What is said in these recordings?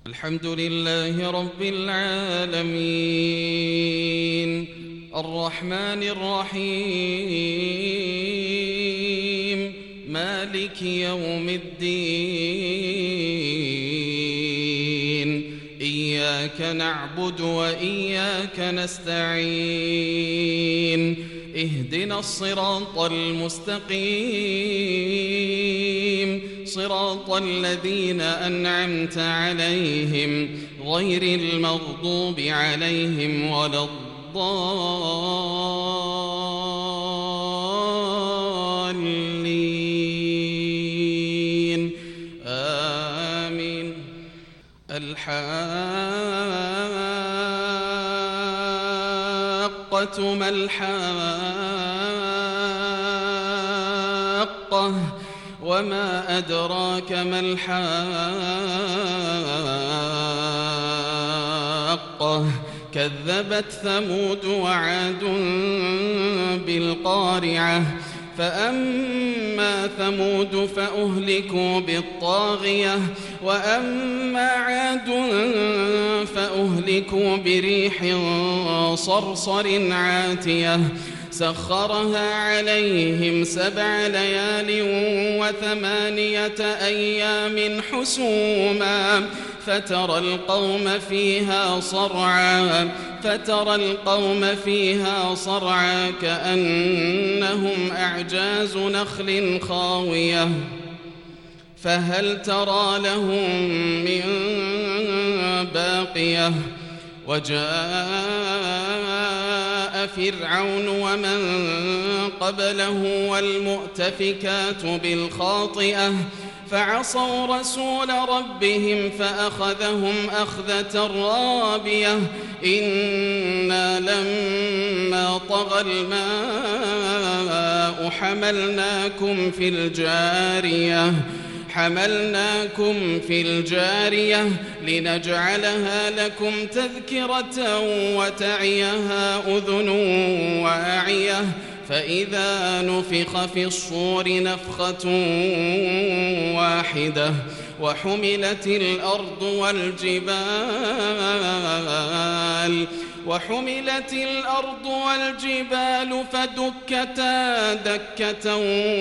الحمد لله رب العالمين الرحمن الرحيم مالك يوم الدين إياك نعبد وإياك نستعين اهدنا الصراط المستقيم صراط الذين أنعمت عليهم غير المغضوب عليهم ولا الضالين آمين. الحاقة ما الحاقة وما أدراك ما الحاقة كذبت ثمود وعاد بالقارعة فأما ثمود فأهلكوا بالطاغية وأما عاد فأهلكوا بريح صرصر عاتية سخرها عليهم 7 ليال و8 أيام حسوما فترى القوم فيها صرعا كأنهم أعجاز نخل خاوية فهل ترى لهم من باقية وجاء فرعون ومن قبله والمؤتفكات بالخاطئة فعصوا رسول ربهم فأخذهم أخذة رابية إنا لما طغى الماء حملناكم في الجارية لنجعلها لكم تذكرة وتعيها أذن واعية فإذا نفخ في الصور نفخة واحدة وحملت الأرض والجبال فدكتا دكة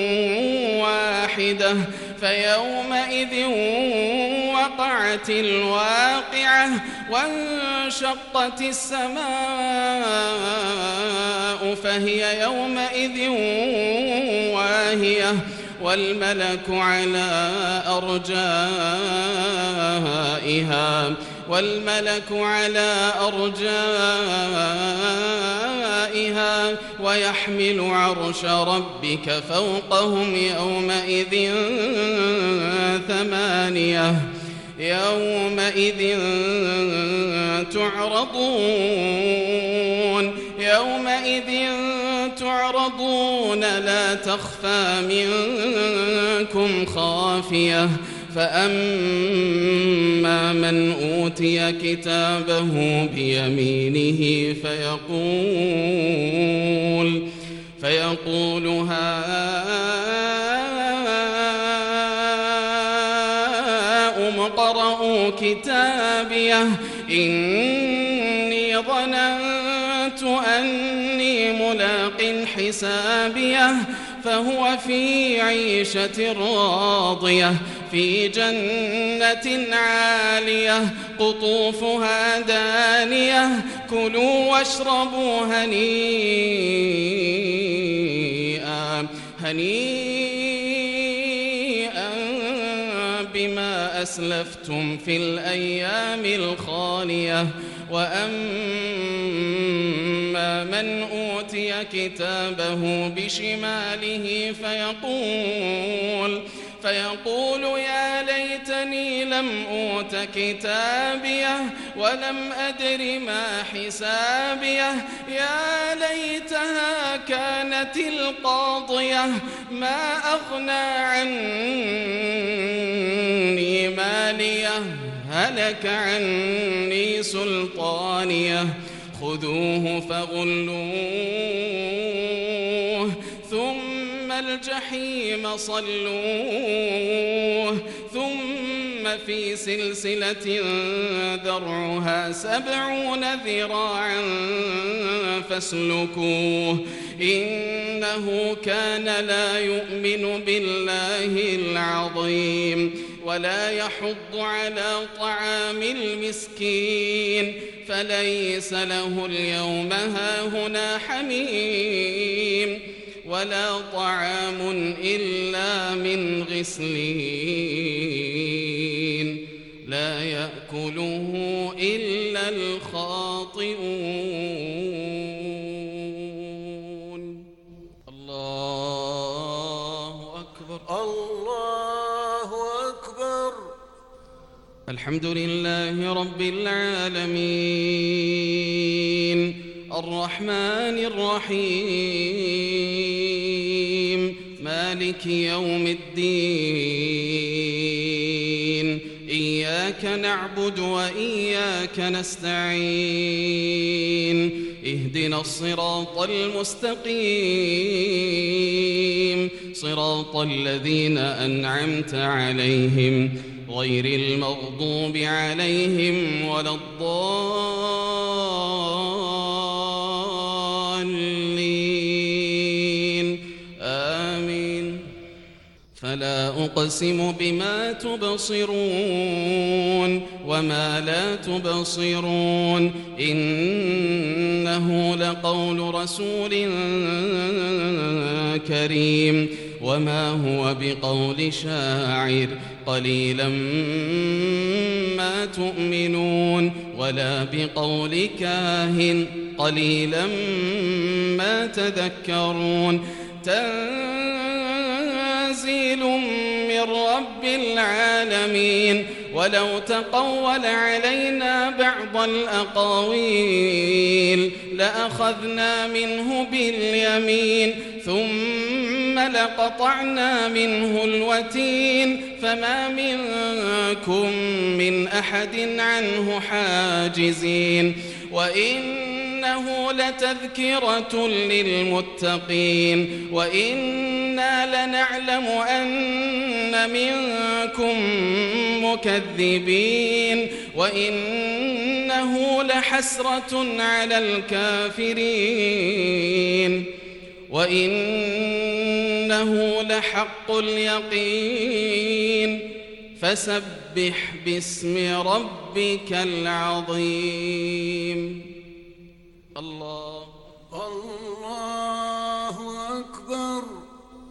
واحدة فيومئذ وقعت الواقعة وانشقت السماء فهي يومئذ واهية والملك على أرجائها ويحمل عرش ربك فوقهم يومئذ 8 يومئذ تعرضون لا تخفى منكم خافية فأما من أوتي كتابه بيمينه فيقول هاؤم اقرءوا كتابيه إني ظننت أني ملاق حسابيه فهو في عيشة راضية في جنة عالية قطوفها دانية كلوا واشربوا هنيئا بما أسلفتم في الأيام الخالية وأما من أوتي كتابه بشماله فيقول يا ليتني لم أوت كتابيه ولم أدر ما حسابيه يا ليتها كانت القاضية ما أغنى عني ماليه هلك عني سلطانيه خذوه فغلوه ثم الجحيم صلوه ثم في سلسلة ذرعها 70 ذراعا فاسلكوه إنه كان لا يؤمن بالله العظيم ولا يحض على طعام المسكين فليس له اليوم هاهنا حميم ولا طعام إلا من غسلين لا يأكله إلا الخاطئون. الله أكبر الله أكبر. الحمد لله رب العالمين الرحمن الرحيم مالك يوم الدين إياك نعبد وإياك نستعين اهدنا الصراط المستقيم صراط الذين أنعمت عليهم غير المغضوب عليهم ولا الضالين آمين. فلا أقسم بما تبصرون وما لا تبصرون إنه لقول رسول كريم وما هو بقول شاعر قليلا ما تؤمنون ولا بقول كاهن قليلا ما تذكرون تنزيل من رب العالمين ولو تقول علينا بعض الأقاويل لأخذنا منه باليمين ثم لقطعنا منه الوتين فما منكم من أحد عنه حاجزين وإنه لتذكرة للمتقين وإنا لنعلم أن منكم مكذبين وإنه لحسرة على الكافرين وإنه لحق اليقين فسبح باسم ربك العظيم. الله أكبر.